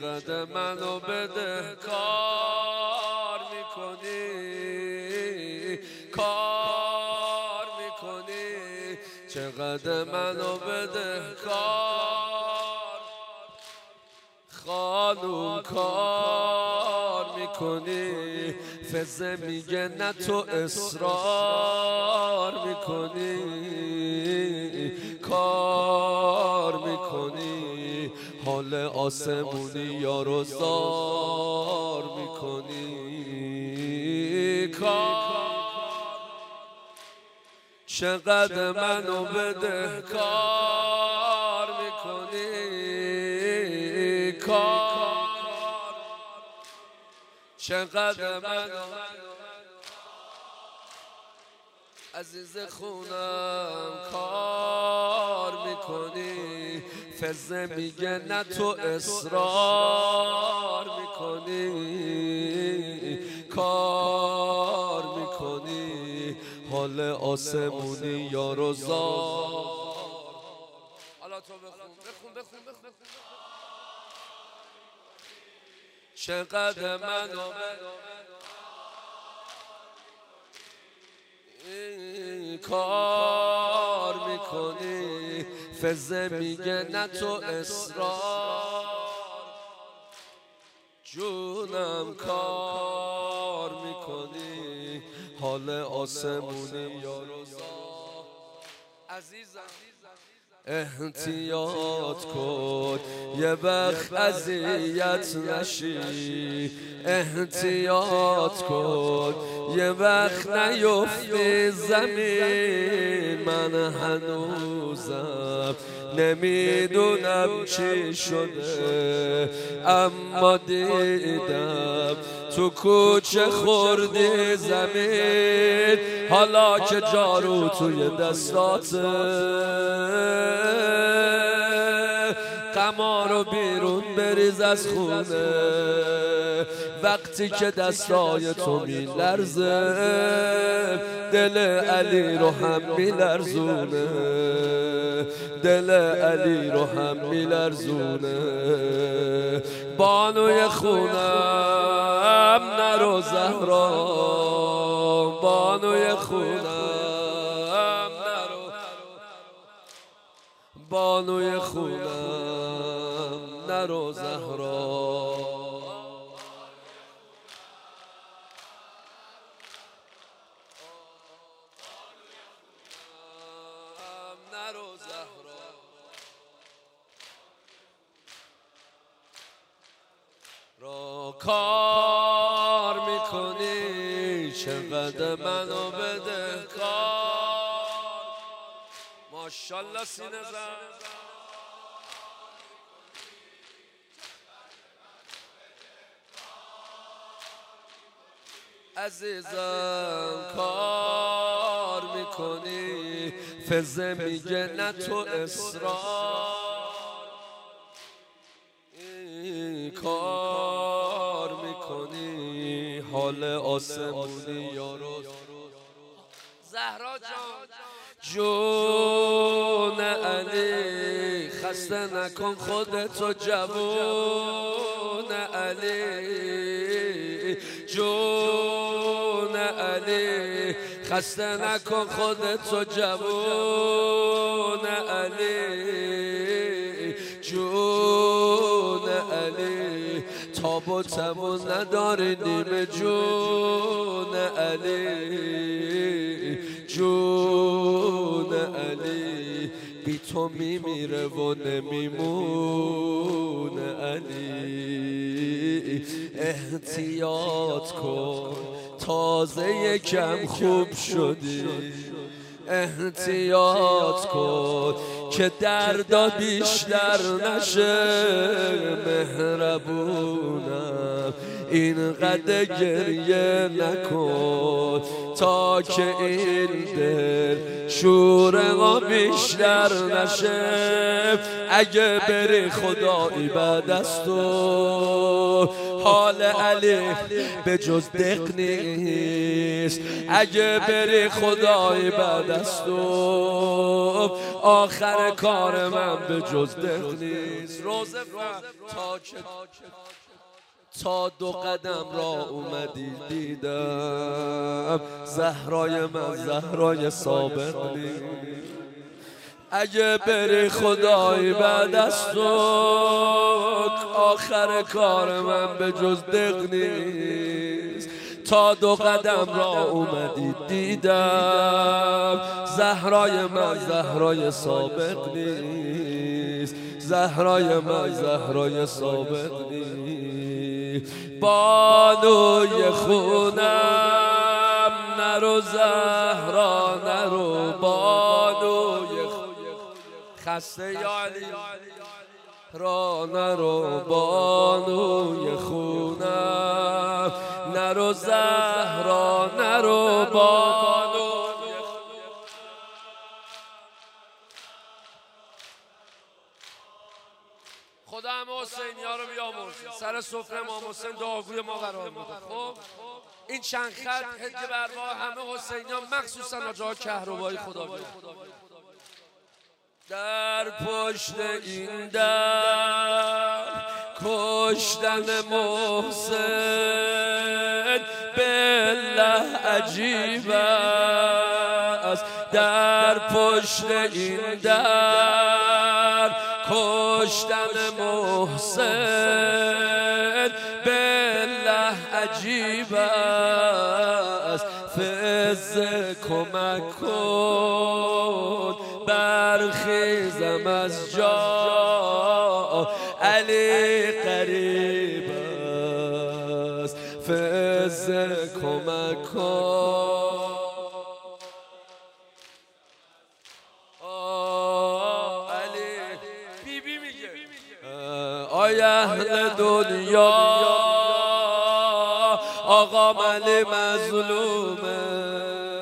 چقدر منو بده کار میکنی، کار میکنی، چقدر منو بده کار، خانوم کار میکنی. فزه میگه نه تو اصرار میکنی، کار میکنی، حال آسمونی یارو زار میکنی، کار. چقدر منو بده کار میکنی، کار، چقدر منو عزیز خونم کار میکنی. فزه میگه نه تو اصرار میکنی، کار میکنی، حال آسمونی یارو زار. حالا تو بخون. چقدر منو کار میکنی. فزه میگه نه تو اصرار، جونم کار میکنی، حال آسمونی یارو زار. عزیزم احتیاط کن یه وقت اذیت نشی، احتیاط کن یه وقت نیفتی زمین. من هنوزم نمیدونم چی شده، اما دیدم تو کوچه خوردی زمین. حالا که جارو توی دستاته، غما رو بیرون بریز از خونه. وقتی که دستای تو میلرزه، دل علی رو هم میلرزونه، دل علی رو هم میلرزونه. بانوی خونم نرو زهرا، بانوی خونم نرو، بانوی خونم نرو زهرا. نرو زهرا، را کار میکنی. چقدر منو بده کار. ماشالله سینه زن. عزیزم کار میکنی. فزه میگه نه تو اصرار، کار میکنی، حال آسمونی یارو. زهرا جان جون علی، خسته نکن خودتو جوون علی، جون علی، خسته نکن خودتو جوون علی، جون علی. تاب و تمون نداری نیمه جون علی، جون علی. بی تو میمیره و نمیمونه علی. احتیاط کن تازه یکم خوب شدی، احتیاط کن که دردا بیشتر نشه. مهربونم اینقدر گریه نکن تا که این دل شور ما بیشتر نشه. اگه بری خدایی بعد از تو حال علی به جز دق نیست. اگه بری خدایی بعد از تو آخر کار من به جز دق نیست. روزه تا 2 قدم را اومدی دیدم زهرای من زهرای سابق نیست. اگه بری خدایی بعد از تو آخر کار من به جز دق نیست. تا 2 قدم را اومدی دیدم زهرای من زهرای سابق نیست. زهرای من زهرای سابق نیست. بانوی خونم نرو زهرا نرو بانوی خسته یا علی را نرو بانوی خونم نرو زهرا نرو بانوی. خدا همه حسینی‌ها رو بیامرزه. سر سفره امام حسین دعاگوی ما قرار بده. خب این چند خط هدیه بر ما همه حسینی‌ها مخصوصا آجاها کهربایی خدا بیامرزه. در پشت این در کشتن محسن بالله عجیب است. در پشت این در کشتن محسن بالله عجیب است. فز کمک کن برخیزم از جا علی قریب است. فز کمک کن علی. بیبی میگه آی اهل دنیا آقا علی مظلومه.